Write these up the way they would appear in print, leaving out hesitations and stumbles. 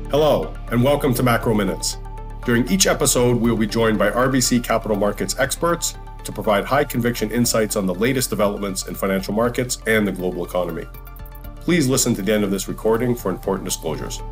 Hello, and welcome to Macro Minutes. During each episode, we will be joined by RBC Capital Markets experts to provide high-conviction insights on the latest developments in financial markets and the global economy. Please listen to the end of this recording for important disclosures.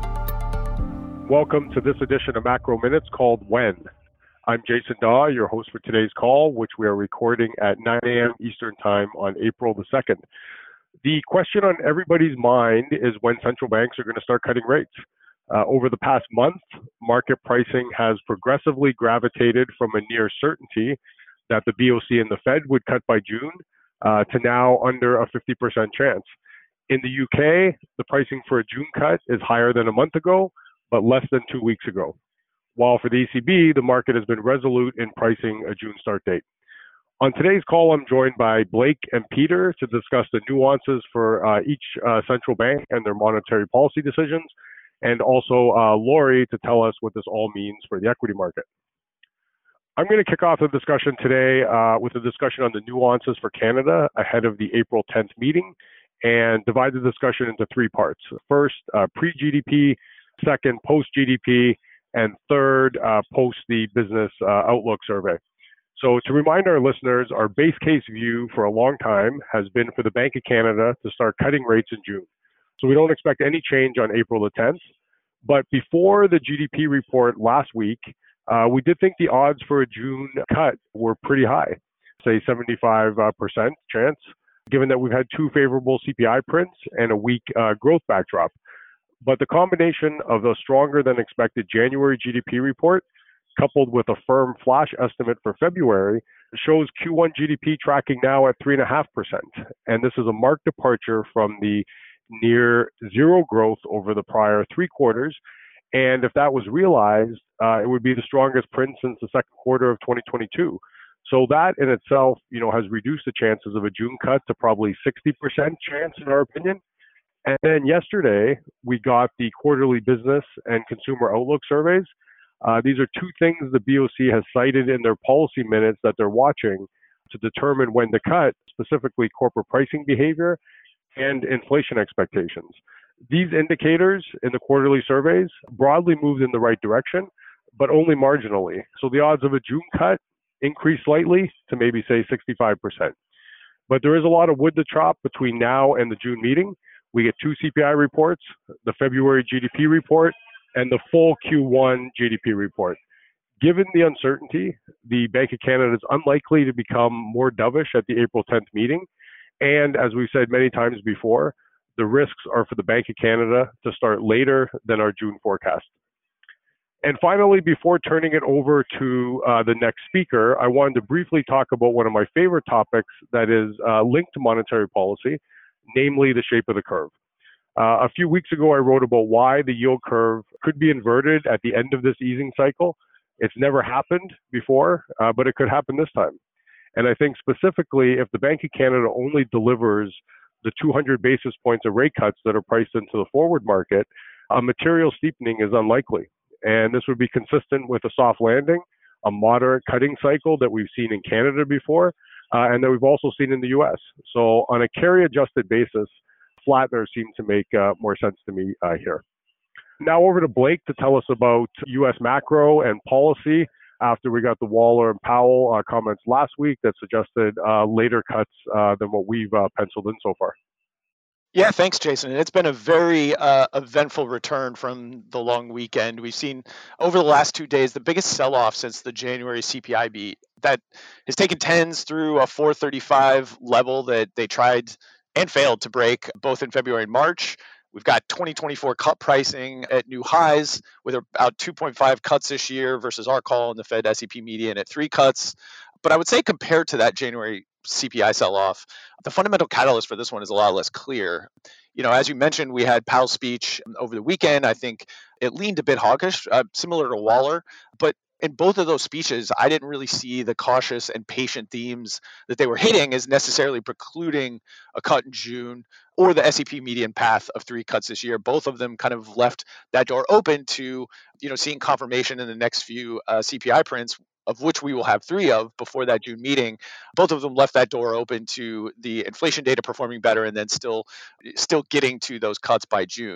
Welcome to this edition of Macro Minutes called When. I'm Jason Daw, your host for today's call, which we are recording at 9 a.m. Eastern Time on April the 2nd. The question on everybody's mind is when central banks are going to start cutting rates. Over the past month, market pricing has progressively gravitated from a near certainty that the BOC and the Fed would cut by June to now under a 50% chance. In the UK, the pricing for a June cut is higher than a month ago, but less than 2 weeks ago. While for the ECB, the market has been resolute in pricing a June start date. On today's call, I'm joined by Blake and Peter to discuss the nuances for each central bank and their monetary policy decisions, and also Lori to tell us what this all means for the equity market. I'm going to kick off the discussion today with a discussion on the nuances for Canada ahead of the April 10th meeting and divide the discussion into three parts. First, pre-GDP, second, post-GDP, and third, post the business outlook survey. So to remind our listeners, our base case view for a long time has been for the Bank of Canada to start cutting rates in June. So we don't expect any change on April the 10th. But before the GDP report last week, we did think the odds for a June cut were pretty high, say 75% chance, given that we've had two favorable CPI prints and a weak growth backdrop. But the combination of the stronger than expected January GDP report, coupled with a firm flash estimate for February, shows Q1 GDP tracking now at 3.5%. And this is a marked departure from the near zero growth over the prior three quarters. And if that was realized, it would be the strongest print since the second quarter of 2022. So that in itself, has reduced the chances of a June cut to probably 60% chance in our opinion. And then yesterday, we got the quarterly business and consumer outlook surveys. These are two things the BOC has cited in their policy minutes that they're watching to determine when to cut, specifically corporate pricing behavior and inflation expectations. These indicators in the quarterly surveys broadly moved in the right direction, but only marginally. So the odds of a June cut increased slightly to maybe say 65%. But there is a lot of wood to chop between now and the June meeting. We get two CPI reports, the February GDP report, and the full Q1 GDP report. Given the uncertainty, the Bank of Canada is unlikely to become more dovish at the April 10th meeting. And as we've said many times before, the risks are for the Bank of Canada to start later than our June forecast. And finally, before turning it over to the next speaker, I wanted to briefly talk about one of my favorite topics that is linked to monetary policy, namely the shape of the curve. A few weeks ago, I wrote about why the yield curve could be inverted at the end of this easing cycle. It's never happened before, but it could happen this time. And I think specifically, if the Bank of Canada only delivers the 200 basis points of rate cuts that are priced into the forward market, a material steepening is unlikely. And this would be consistent with a soft landing, a moderate cutting cycle that we've seen in Canada before, and that we've also seen in the US. So on a carry-adjusted basis, flatteners seem to make more sense to me here. Now over to Blake to tell us about US macro and policy after we got the Waller and Powell comments last week that suggested later cuts than what we've penciled in so far. Yeah, thanks, Jason. It's been a very eventful return from the long weekend. We've seen over the last 2 days the biggest sell-off since the January CPI beat that has taken tens through a 435 level that they tried and failed to break both in February and March. We've got 2024 cut pricing at new highs with about 2.5 cuts this year versus our call in the Fed SEP median at 3 cuts. But I would say compared to that January CPI sell-off, the fundamental catalyst for this one is a lot less clear. As you mentioned, we had Powell's speech over the weekend. I think it leaned a bit hawkish, similar to Waller. But in both of those speeches, I didn't really see the cautious and patient themes that they were hitting as necessarily precluding a cut in June or the SEP median path of 3 cuts this year. Both of them kind of left that door open to, seeing confirmation in the next few CPI prints, of which we will have 3 of before that June meeting. Both of them left that door open to the inflation data performing better and then still getting to those cuts by June.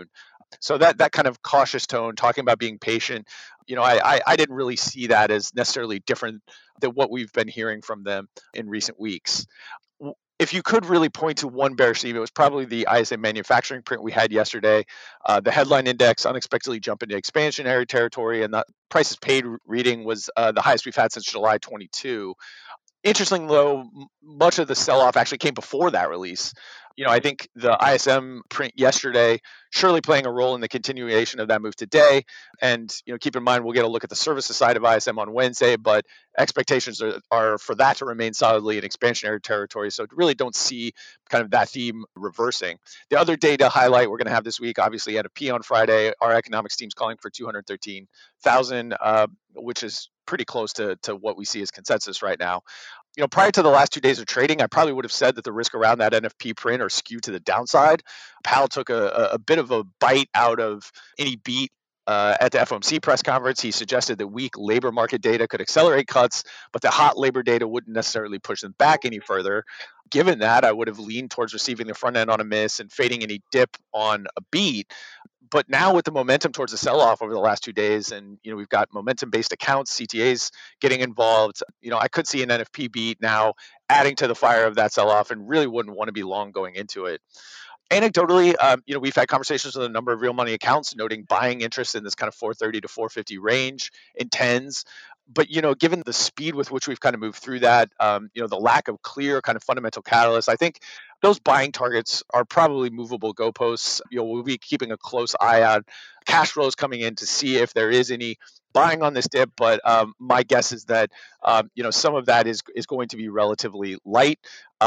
So that kind of cautious tone, talking about being patient, I didn't really see that as necessarily different than what we've been hearing from them in recent weeks. If you could really point to one bearish theme, it was probably the ISM manufacturing print we had yesterday. The headline index unexpectedly jumped into expansionary territory, and the prices paid reading was the highest we've had since July 22. Interesting, though, much of the sell-off actually came before that release. I think the ISM print yesterday surely playing a role in the continuation of that move today. And keep in mind, we'll get a look at the services side of ISM on Wednesday, but expectations are for that to remain solidly in expansionary territory. So really don't see kind of that theme reversing. The other data highlight we're going to have this week, obviously NFP on Friday. Our economics team's calling for 213,000, which is pretty close to what we see as consensus right now. Prior to the last 2 days of trading, I probably would have said that the risk around that NFP print are skewed to the downside. Powell took a bit of a bite out of any beat at the FOMC press conference. He suggested that weak labor market data could accelerate cuts, but the hot labor data wouldn't necessarily push them back any further. Given that, I would have leaned towards receiving the front end on a miss and fading any dip on a beat. But now with the momentum towards the sell-off over the last 2 days, and we've got momentum-based accounts, CTAs getting involved, I could see an NFP beat now adding to the fire of that sell-off, and really wouldn't want to be long going into it. Anecdotally, we've had conversations with a number of real money accounts noting buying interest in this kind of 430 to 450 range in tens. But given the speed with which we've kind of moved through that, the lack of clear kind of fundamental catalysts, I think those buying targets are probably movable goalposts. We'll be keeping a close eye on cash flows coming in to see if there is any buying on this dip. But my guess is that some of that is going to be relatively light.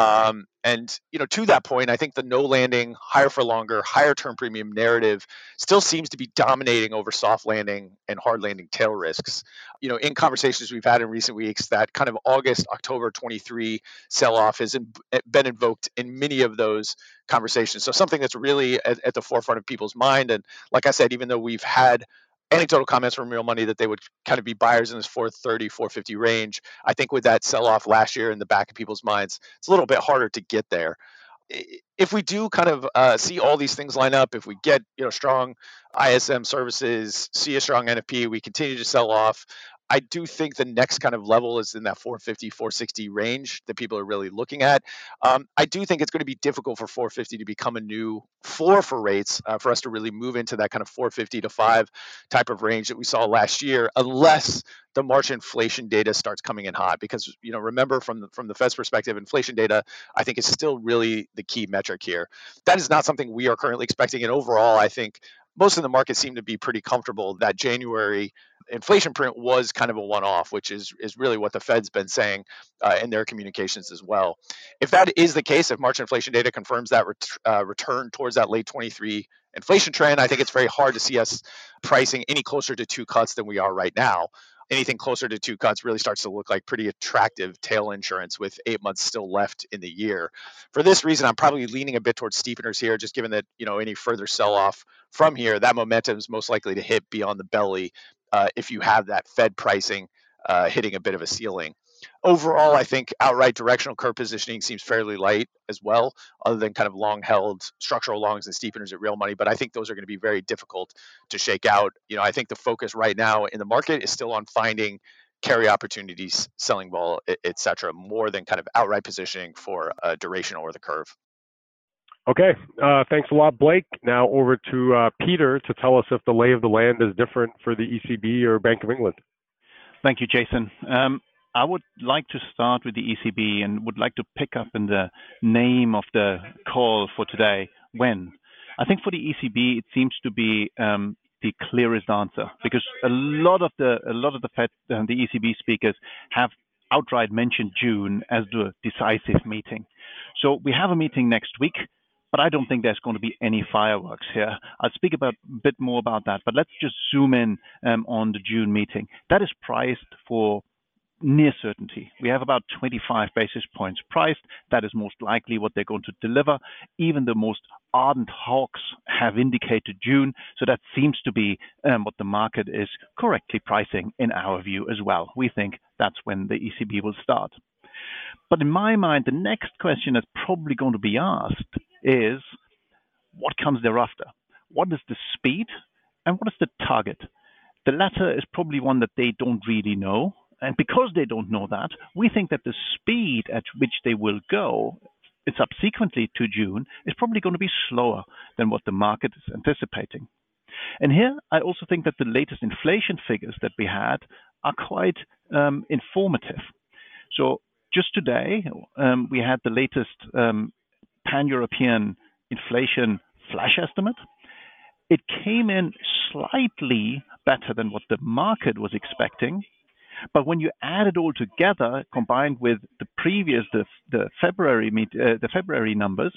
And to that point, I think the no landing, higher for longer, higher term premium narrative still seems to be dominating over soft landing and hard landing tail risks. In conversations we've had in recent weeks, that kind of August, October 23 sell-off has been invoked in many of those conversations. So something that's really at the forefront of people's mind. And like I said, even though we've had anecdotal comments from real money that they would kind of be buyers in this 430, 450 range, I think with that sell-off last year in the back of people's minds, it's a little bit harder to get there. If we do kind of see all these things line up, if we get strong ISM services, see a strong NFP, we continue to sell off, I do think the next kind of level is in that 450, 460 range that people are really looking at. I do think it's going to be difficult for 450 to become a new floor for rates, for us to really move into that kind of 450 to 5 type of range that we saw last year, unless the March inflation data starts coming in hot. Because remember, from the Fed's perspective, inflation data I think is still really the key metric here. That is not something we are currently expecting, and overall, I think most of the market seem to be pretty comfortable that January inflation print was kind of a one-off, which is really what the Fed's been saying in their communications as well. If that is the case, if March inflation data confirms that return towards that late 23 inflation trend, I think it's very hard to see us pricing any closer to 2 cuts than we are right now. Anything closer to 2 cuts really starts to look like pretty attractive tail insurance with 8 months still left in the year. For this reason, I'm probably leaning a bit towards steepeners here, just given that any further sell-off from here, that momentum is most likely to hit beyond the belly if you have that Fed pricing hitting a bit of a ceiling. Overall, I think outright directional curve positioning seems fairly light as well, other than kind of long-held structural longs and steepeners at real money. But I think those are going to be very difficult to shake out. I think the focus right now in the market is still on finding carry opportunities, selling vol, et cetera, more than kind of outright positioning for duration or the curve. Okay, thanks a lot, Blake. Now over to Peter to tell us if the lay of the land is different for the ECB or Bank of England. Thank you, Jason. I would like to start with the ECB and would like to pick up in the name of the call for today, when. I think for the ECB, it seems to be the clearest answer, because a lot of the Fed, the ECB speakers have outright mentioned June as the decisive meeting. So we have a meeting next week, but I don't think there's going to be any fireworks here. I'll speak a bit more about that, but let's just zoom in on the June meeting. That is priced for near certainty. We have about 25 basis points priced. That is most likely what they're going to deliver. Even the most ardent hawks have indicated June, so that seems to be what the market is correctly pricing in our view as well. We think that's when the ECB will start. But in my mind, the next question that's probably going to be asked is, what comes thereafter? what is the speed and what is the target? The latter is probably one that they don't really know. And because they don't know that, we think that the speed at which they will go subsequently to June is probably going to be slower than what the market is anticipating. And here, I also think that the latest inflation figures that we had are quite informative. So just today, we had the latest pan-European inflation flash estimate. It came in slightly better than what the market was expecting. But when you add it all together, combined with the previous, the February numbers,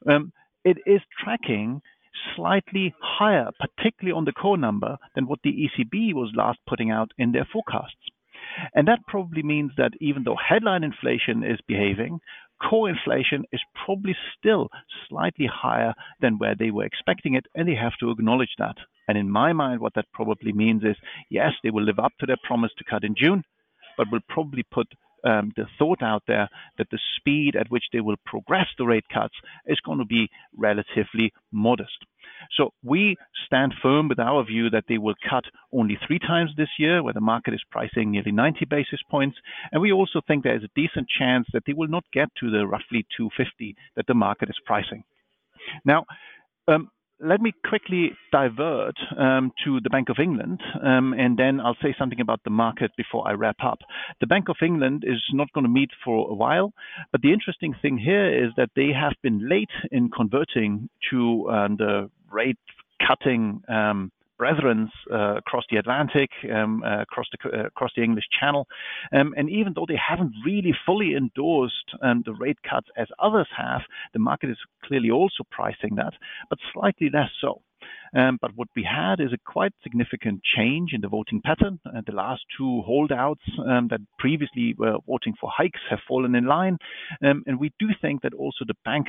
it is tracking slightly higher, particularly on the core number, than what the ECB was last putting out in their forecasts. And that probably means that even though headline inflation is behaving, core inflation is probably still slightly higher than where they were expecting it, and they have to acknowledge that. And in my mind, what that probably means is, yes, they will live up to their promise to cut in June, but will probably put the thought out there that the speed at which they will progress the rate cuts is going to be relatively modest. So we stand firm with our view that they will cut only 3 times this year, where the market is pricing nearly 90 basis points. And we also think there is a decent chance that they will not get to the roughly 250 that the market is pricing. Now, let me quickly divert to the Bank of England, and then I'll say something about the market before I wrap up. The Bank of England is not going to meet for a while, but the interesting thing here is that they have been late in converting to the rate cutting brethren across the Atlantic, across the English Channel. And even though they haven't really fully endorsed the rate cuts as others have, the market is clearly also pricing that, but slightly less so. But what we had is a quite significant change in the voting pattern. The last 2 holdouts that previously were voting for hikes have fallen in line. And we do think that also the bank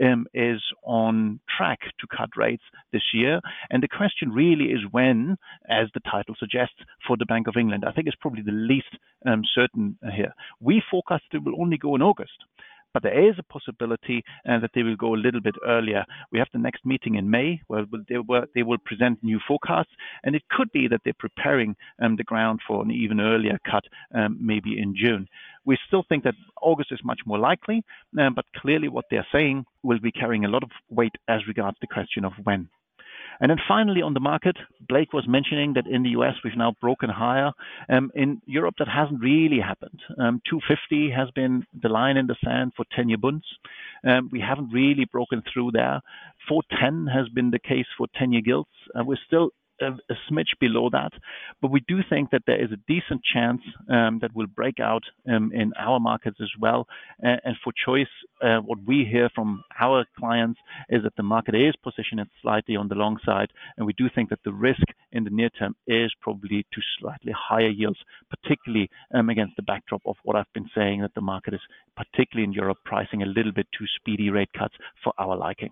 is on track to cut rates this year. And the question really is when, as the title suggests, for the Bank of England. I think it's probably the least certain here. We forecast it will only go in August. But there is a possibility that they will go a little bit earlier. We have the next meeting in May where they will present new forecasts, and it could be that they're preparing the ground for an even earlier cut, maybe in June. We still think that August is much more likely, but clearly what they're saying will be carrying a lot of weight as regards the question of when. And then finally on the market, Blake was mentioning that in the US we've now broken higher. In Europe that hasn't really happened. 250 has been the line in the sand for 10-year bonds. We haven't really broken through there. 410 has been the case for 10-year gilts. We're still a smidge below that, but we do think that there is a decent chance that will break out in our markets as well. And for choice, what we hear from our clients is that the market is positioned slightly on the long side, and we do think that the risk in the near term is probably to slightly higher yields, particularly against the backdrop of what I've been saying, that the market is, particularly in Europe, pricing a little bit too speedy rate cuts for our liking.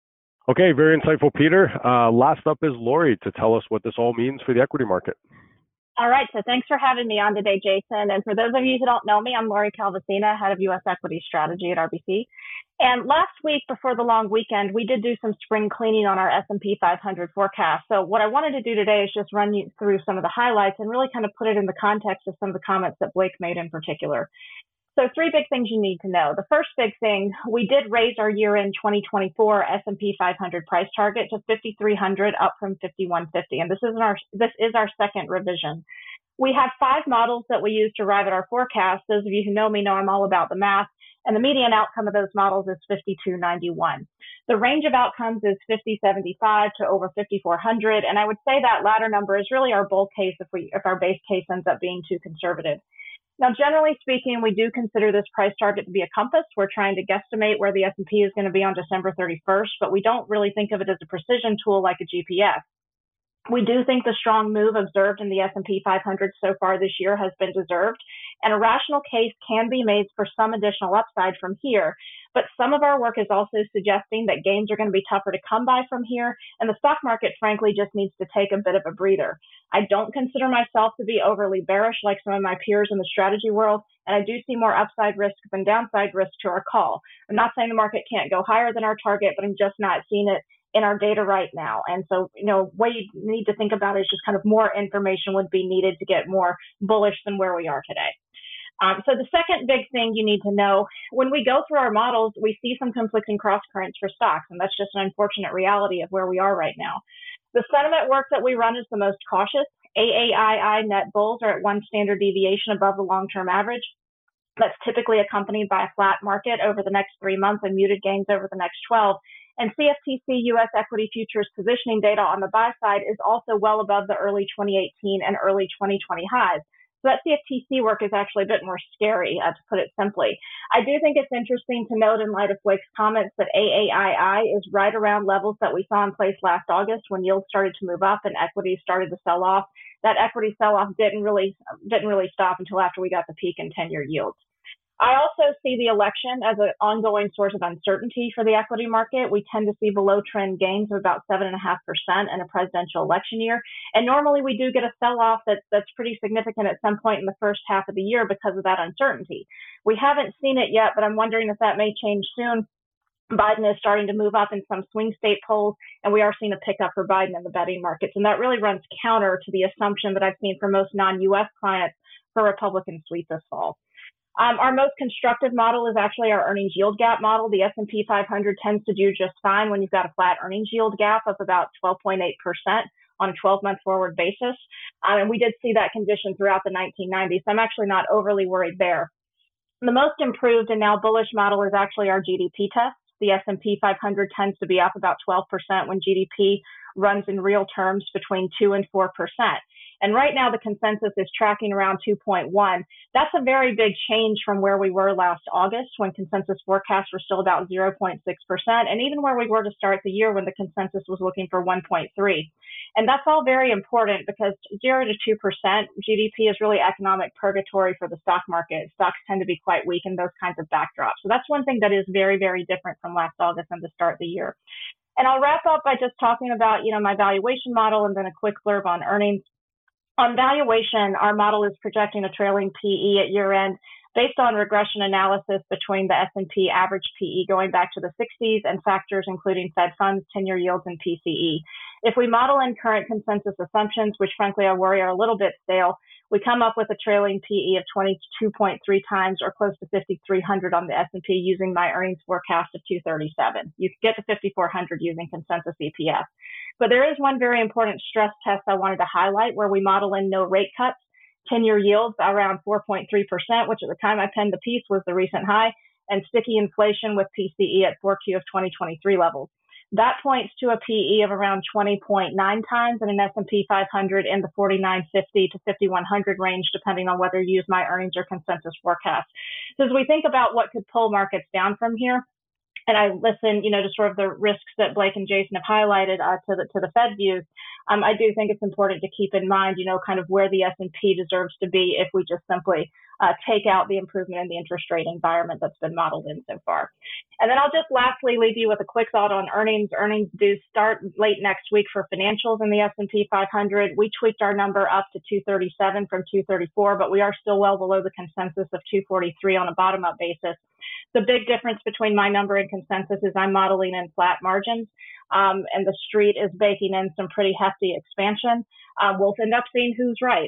Okay, very insightful, Peter. Last up is Lori to tell us what this all means for the equity market. All right, so thanks for having me on today, Jason. And for those of you who don't know me, I'm Lori Calvasina, head of U.S. Equity Strategy at RBC. And last week, before the long weekend, we did do some spring cleaning on our S&P 500 forecast. So what I wanted to do today is just run you through some of the highlights and really kind of put it in the context of some of the comments that Blake made in particular. So 3 big things you need to know. The first big thing, we did raise our year-end 2024 S&P 500 price target to 5,300, up from 5,150, and this is our second revision. We have 5 models that we use to arrive at our forecast. Those of you who know me know I'm all about the math, and the median outcome of those models is 5,291. The range of outcomes is 5,075 to over 5,400, and I would say that latter number is really our bull case if our base case ends up being too conservative. Now, generally speaking, we do consider this price target to be a compass. We're trying to guesstimate where the S&P is going to be on December 31st, but we don't really think of it as a precision tool like a GPS. We do think the strong move observed in the S&P 500 so far this year has been deserved, and a rational case can be made for some additional upside from here. But some of our work is also suggesting that gains are going to be tougher to come by from here, and the stock market, frankly, just needs to take a bit of a breather. I don't consider myself to be overly bearish like some of my peers in the strategy world, and I do see more upside risk than downside risk to our call. I'm not saying the market can't go higher than our target, but I'm just not seeing it in our data right now. And so, what you need to think about is just kind of more information would be needed to get more bullish than where we are today. So the second big thing you need to know, when we go through our models, we see some conflicting cross currents for stocks, and that's just an unfortunate reality of where we are right now. The sentiment work that we run is the most cautious. AAII net bulls are at 1 standard deviation above the long-term average. That's typically accompanied by a flat market over the next 3 months and muted gains over the next 12. And CFTC U.S. equity futures positioning data on the buy side is also well above the early 2018 and early 2020 highs. So that CFTC work is actually a bit more scary, to put it simply. I do think it's interesting to note in light of Blake's comments that AAII is right around levels that we saw in place last August when yields started to move up and equities started to sell off. That equity sell-off didn't really stop until after we got the peak in 10-year yields. I also see the election as an ongoing source of uncertainty for the equity market. We tend to see below trend gains of about 7.5% in a presidential election year. And normally we do get a sell-off that's pretty significant at some point in the first half of the year because of that uncertainty. We haven't seen it yet, but I'm wondering if that may change soon. Biden is starting to move up in some swing state polls, and we are seeing a pickup for Biden in the betting markets. And that really runs counter to the assumption that I've seen for most non-U.S. clients for Republican sweep this fall. Our most constructive model is actually our earnings yield gap model. The S&P 500 tends to do just fine when you've got a flat earnings yield gap of about 12.8% on a 12-month forward basis. And we did see that condition throughout the 1990s. So I'm actually not overly worried there. The most improved and now bullish model is actually our GDP test. The S&P 500 tends to be up about 12% when GDP runs in real terms between 2 and 4%. And right now, the consensus is tracking around 2.1. That's a very big change from where we were last August when consensus forecasts were still about 0.6%, and even where we were to start the year when the consensus was looking for 1.3. And that's all very important because 0 to 2% GDP is really economic purgatory for the stock market. Stocks tend to be quite weak in those kinds of backdrops. So that's one thing that is very, very different from last August and the start of the year. And I'll wrap up by just talking about, my valuation model and then a quick blurb on earnings. On valuation, our model is projecting a trailing PE at year-end based on regression analysis between the S&P average PE going back to the 60s and factors including Fed funds, 10-year yields, and PCE. If we model in current consensus assumptions, which frankly I worry are a little bit stale, we come up with a trailing PE of 22.3 times or close to 5,300 on the S&P using my earnings forecast of 237. You can get to 5,400 using consensus EPS. But there is one very important stress test I wanted to highlight where we model in no rate cuts, 10-year yields around 4.3%, which at the time I penned the piece was the recent high, and sticky inflation with PCE at 4Q of 2023 levels. That points to a PE of around 20.9 times and an S&P 500 in the 4,950 to 5,100 range, depending on whether you use my earnings or consensus forecast. So as we think about what could pull markets down from here, and I listen, to sort of the risks that Blake and Jason have highlighted to the Fed views, I do think it's important to keep in mind, kind of where the S&P deserves to be if we just simply take out the improvement in the interest rate environment that's been modeled in so far. And then I'll just lastly leave you with a quick thought on earnings. Earnings do start late next week for financials in the S&P 500. We tweaked our number up to 237 from 234, but we are still well below the consensus of 243 on a bottom-up basis. The big difference between my number and consensus is I'm modeling in flat margins, and the street is baking in some pretty hefty expansion. We'll end up seeing who's right.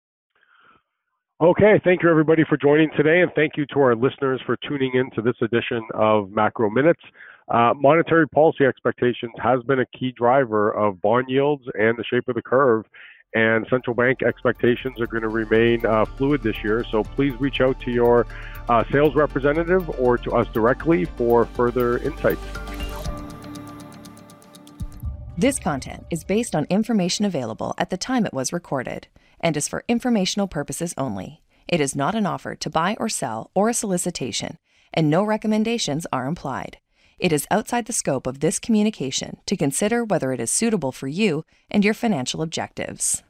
Okay, thank you everybody for joining today, and thank you to our listeners for tuning in to this edition of Macro Minutes. Monetary policy expectations has been a key driver of bond yields and the shape of the curve, and central bank expectations are going to remain fluid this year. So please reach out to your sales representative or to us directly for further insights. This content is based on information available at the time it was recorded and is for informational purposes only. It is not an offer to buy or sell or a solicitation, and no recommendations are implied. It is outside the scope of this communication to consider whether it is suitable for you and your financial objectives.